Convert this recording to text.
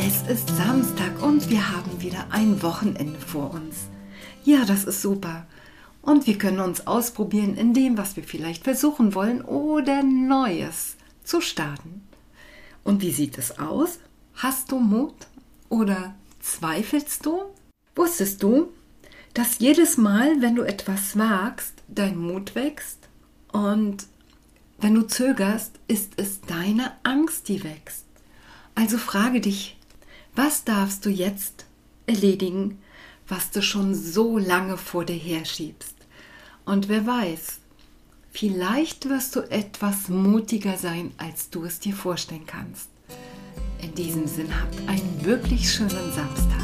Es ist Samstag und wir haben wieder ein Wochenende vor uns. Ja, das ist super. Und wir können uns ausprobieren in dem, was wir vielleicht versuchen wollen oder Neues zu starten. Und wie sieht es aus? Hast du Mut oder zweifelst du? Wusstest du, dass jedes Mal, wenn du etwas wagst, dein Mut wächst? Und wenn du zögerst, ist es deine Angst, die wächst. Also frage dich, was darfst du jetzt erledigen, was du schon so lange vor dir herschiebst? Und wer weiß, vielleicht wirst du etwas mutiger sein, als du es dir vorstellen kannst. In diesem Sinn, habt einen wirklich schönen Samstag.